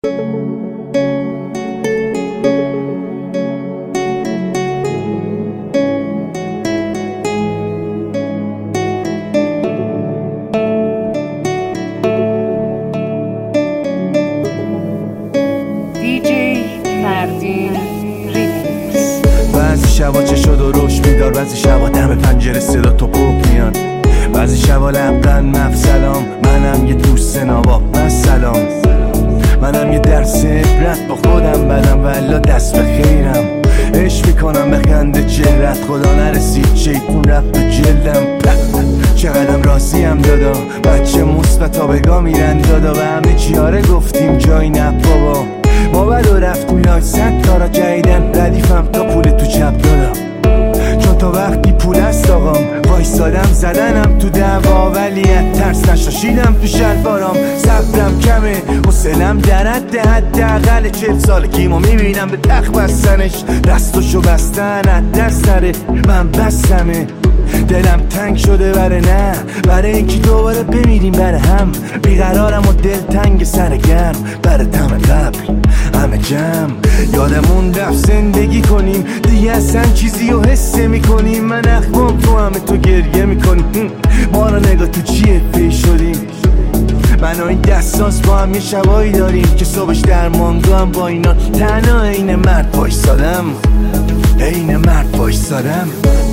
شبا چه شد و روش بیدار، بعضی شبا دم پنجره صدا تو پوک میاد، بعضی شبا لبقن مفسلام. منم یه دوست نواب من سلام، منم یه درس عبرت با خودم بدم والا دست به خیرم. عشق میکنم به خنده چهرت، خدا نرسید شیطون رفت تو جلدم. چقدرم راضیم دادا، بچه مثبت بگاه میرن دادا، و همه چیاره گفتیم جای نه بابا. ما بلو رفتیم لای 100 کارا جدیدن، ردیفم تا پول تو چپ دادم، چون تا وقتی پول است آقام وایسادم زدنم تو دعوا، ولی ترس نشاشیدم تو شلوارام. صبرم کمه حوصله‌ام در حداقل 40 سال کیمو میبینم به تخت بستنش، دستشو بستن در سره من بستمه. دلم تنگ شده برای اینکه دوباره بمیریم برای هم، بیقرارم و دل تنگ سر گرم برای دم قبل همه جمع. یادمون رفت زندگی کنیم دیگه، اصلا چیزی رو حس میکنیم. من اخمام تو همه تو گریه میکنیم، ما رو نگاه تو چیه پی شدیم. من و این دستاس با هم یه شبایی داریم که صبحش در ماندو هم با اینا تنها این مرد وایسادم، این مرد وایسادم.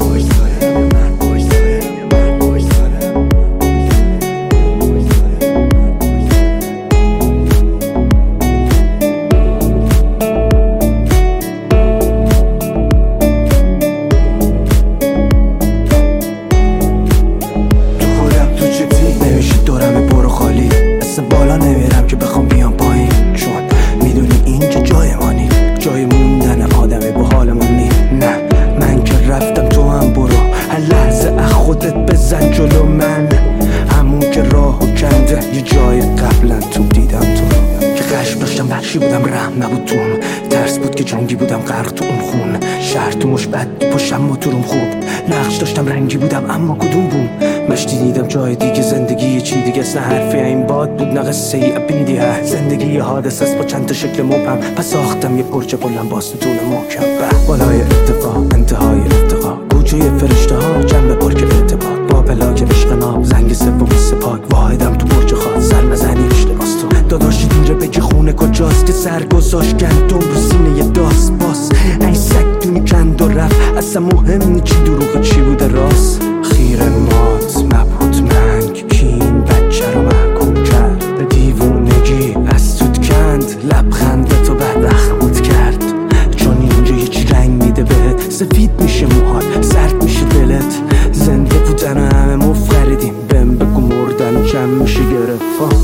بزن جلو من، همون که راهو کنده یه جای قبلا تو دیدم تو رو، که خشم داشتم وحشی بودم رحم نبود توم، ترس بود که جنگی بودم غرق تو اون خون، شهر تو مش بد پشتم موتورم خوب، نقش داشتم رنگی بودم اما کدوم بوم. مشتی دیدم جای دیگه، زندگی یه چی دیگه است، نه حرفی این باد بود نه قصه ای ابیدی ها. زندگی یه حادثه است با چند تا شکل مبهم، پس ساختم یه پرچه بلند با ستون محکم. بالای ارتفاع انتهای ارتقا، کوچه فرشته ها جنب پارک ارتباط، با پلاک عشق ناب زنگ سوم سپاک، واحدم تو برج خاص سر نزنی اشتباس تو. داداشید اینجا بگی خونه کجاست که سر گذاشت گندم رو سینه یه داست باس، این سگ دونی کند و رفت، اصلا مهم نی چی دروغ چی بوده راست. خیر مات مبهوت منگ کین بچه رو محکوم کرد به دیوونگی، از توت کند لبخند تو بعد اخمود کرد، چون اینجا یه چی رنگ میده بهت، سفید میشه موهات سرد میشه دلت. زنده بودن همه مفخریدیم، بهم بگو مردن چند میشه گرفت.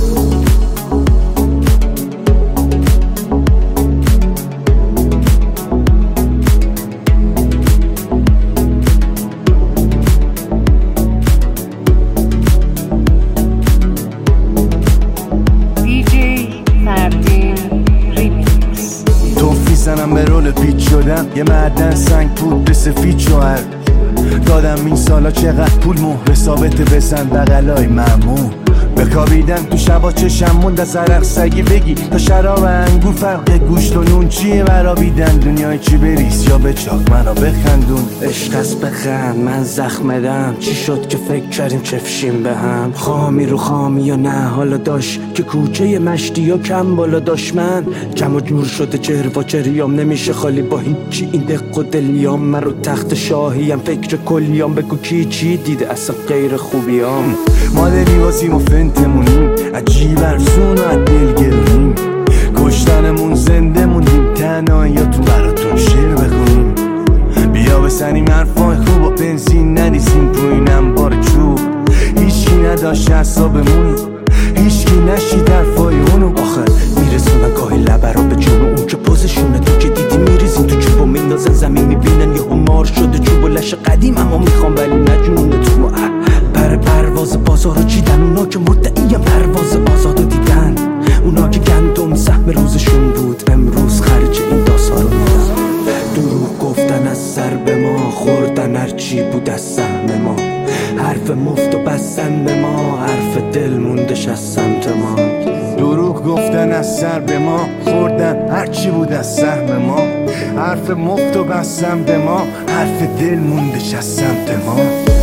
زنم به رول پیچ شدم، یه معدن سنگ پود به سفید شوهر دادم. این سالا چقدر پول مهر ثابت بزن بغلای ممنون، بکابیدن تو شبا چشم موند از عرق سگی بگی تا شراب انگور، فرق گوشت و نون چیه برابیدن، دنیای چی بریز یا به چاک منو بخندون. عشق است بخند من زخمدم، چی شد که فکر کردیم چفشیم به هم، خامی رو خامی یا نه حالا داشت که کوچه مشتی یا کم بالا داشت. من کم و جور شده چهر با چهریام، نمیشه خالی با هیچی این دق و دلیام، من رو تخت شاهیم فکر کلیام، بگو کی چی دیده اصلا غیر خوبیام. ما دلیوازیم و فنتمونیم، عجیب ارزون و عدل گرونیم، کشتنمون زنده موندیم تنها یا تو براتون شعر بخونیم. بیا بسنیم حرفای خوب و بنزین نریزیم تو این انبار چوب، هیچکی نداشت حسابمون، هیچکی نشید حرفای اونو. آخر میرسونن گاهی لبه رو به جون اون که پوزشونه، تو که دیدی میریزین تو چوب و میندازن زمین، میبینن یه همار شده چوب و لش قدیم، اما میخوام ولی نجونه تو. پر پرواز بازار رو چیدن اونا که مدعیم پرواز آزاد دیدن، اونا که گندم سهم روزشون بود امروز خرج این داسا رو میدن. دروغ گفتن از سر به ما، خوردن هرچی بود از سهم ما، حرف مفت و بستن به ما، حرف دل موندش از سمت ما. دروغ گفتن از سر به ما خوردن هرچی بود از سهم ما حرف مفت و بستم به ما حرف دل مونده از سمت ما